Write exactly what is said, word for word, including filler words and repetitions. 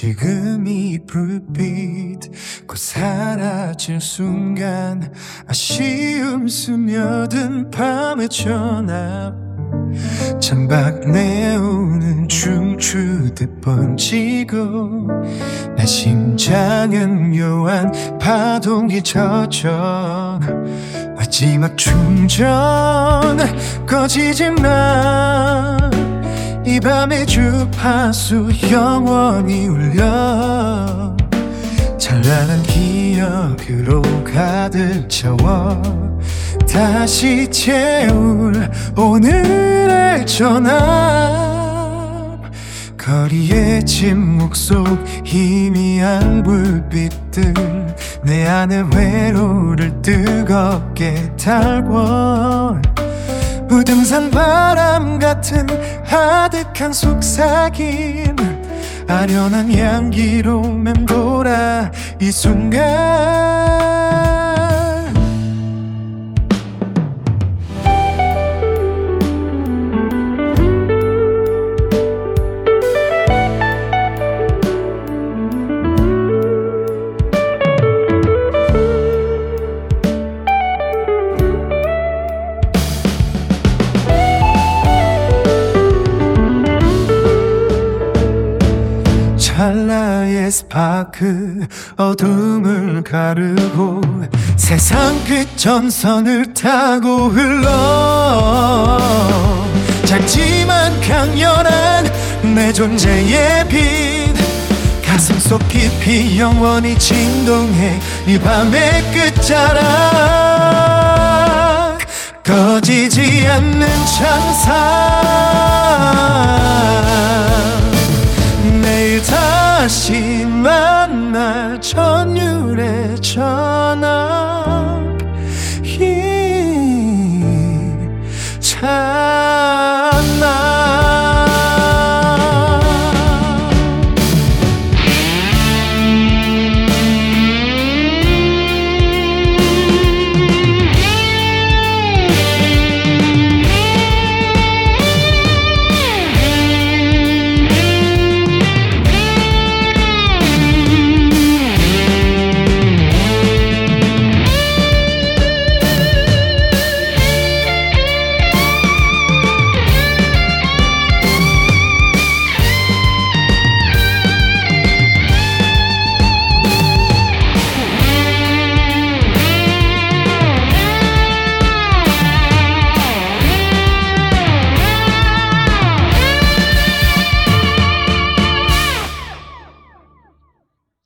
지금 이 불빛 곧 사라질 순간 아쉬움 스며든 밤의 전화 창밖 내오는 춤추듯 번지고 내 심장은 묘한 파동이 젖어 마지막 충전 꺼지지만 이 밤의 주파수 영원히 울려 찬란한 기억으로 가득 채워 다시 채울 오늘의 전화 거리의 침묵 속 희미한 불빛들 내 안의 회로를 뜨겁게 달궈 무등산 바람 같은 아득한 속삭임 아련한 향기로 맴돌아 이 순간 찰나의 스파크 어둠을 가르고 세상 끝전선을 타고 흘러 작지만 강렬한 내 존재의 빛 가슴 속 깊이 영원히 진동해 이 밤의 끝자락 꺼지지 않는 찬사 내일 다시 만날 전율의 전화 이 찬